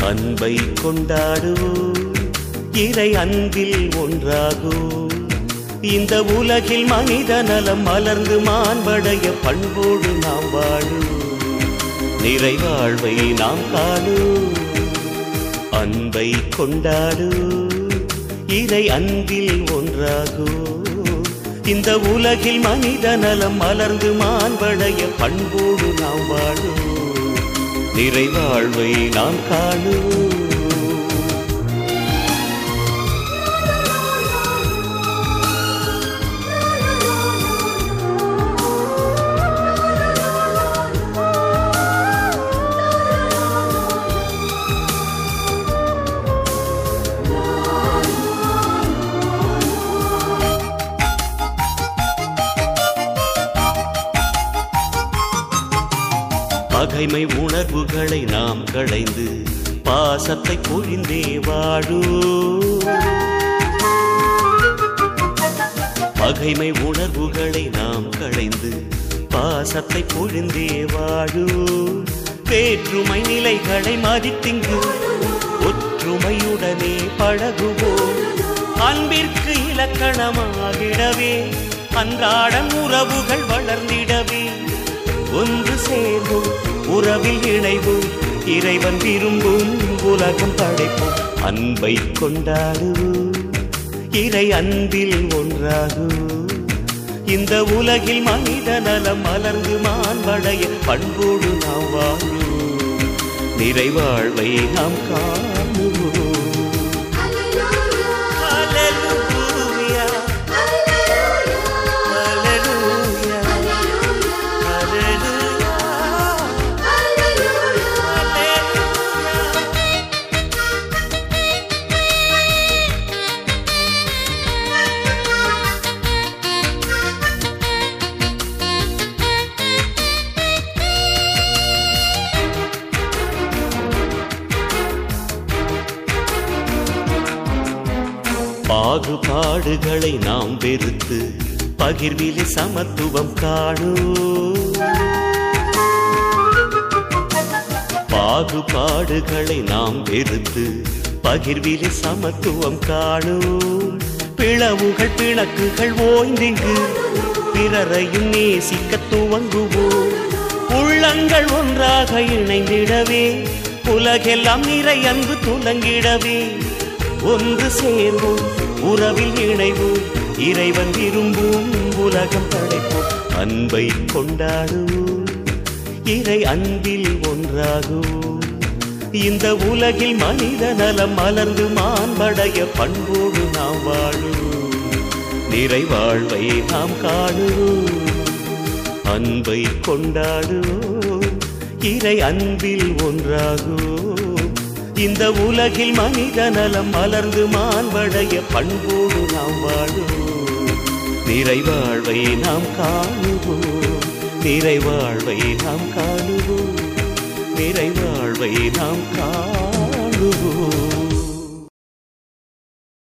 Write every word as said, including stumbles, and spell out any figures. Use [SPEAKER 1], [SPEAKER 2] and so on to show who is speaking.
[SPEAKER 1] அன்பை கொண்டாடுவோம், இறை அன்பில் ஒன்றாகுவோம். இந்த உலகில் மனித நலம் மலர்ந்து மாண்படைய பண்போடு நாம் வாழுவோம், நிறைவாழ்வை நாம் காணுவோம். அன்பை கொண்டாடுவோம், இறை அன்பில் ஒன்றாகுவோம். இந்த உலகில் மனித நலம் மலர்ந்து மாண்படைய பண்போடு நாம் வாழுவோம், நிறைவாழ்வை நாம் காணுவோம். பகைமை உணர்வுகளை நாம் களைந்து பாசத்தை பொழிந்தே வாழும். பகைமை உணர்வுகளை நாம் களைந்து பாசத்தை பொழிந்தே வாழும். வேற்றுமை நிலைகளை மதித்திங்கு ஒற்றுமையுடனே பழகுவோம். அன்பிற்கு இலக்கணமாகிடவே அன்றாடம் உறவுகள் வளர்ந்திடவே ஒன்று சேர்வோம், உறவில் இணைவோம், இறைவன் விரும்பும் உலகம் படைப்போம். அன்பை கொண்டாடுவோம், இறை அன்பில் ஒன்றாகுவோம். இந்த உலகில் மனித நலம் மலர்ந்து மாண்படைய பண்போடு நாம் வாழுவோம், நிறைவாழ்வை நாம் காணுவோம். பாகுபாடுகளை நாம் வெறுத்து பகிர்விலே சமத்துவம் காணும். பாகுபாடுகளை நாம் வெறுத்து பகிர்விலே சமத்துவம் காணும். பிளவுகள் பிணக்குகள் ஓய்ந்திங்கு பிறரையும் நேசிக்க துவங்குவோம். உள்ளங்கள் ஒன்றாக இணைந்திடவே உலகெல்லாம் நிறை அன்பு துலங்கிடவே ஒன்று சேர்வோம், உறவில் இணைவோம், இறைவன் விரும்பும் உலகம் படைப்போம். அன்பை கொண்டாடுவோம், இறை அன்பில் ஒன்றாகுவோம். இந்த உலகில் மனித நலம் மலர்ந்து மாண்படைய பண்போடு நாம் வாழுவோம், நிறைவாழ்வை நாம் காணுவோம். அன்பை கொண்டாடுவோம், இறை அன்பில் ஒன்றாகுவோம். இந்த உலகில் மனித நலம் மலர்ந்து மாண்படைய பண்போடு நாம் வாழுவோம், நிறைவாழ்வை நாம் காணுவோம், நிறைவாழ்வை நாம் காணுவோம், நிறைவாழ்வை நாம் காணுவோம்.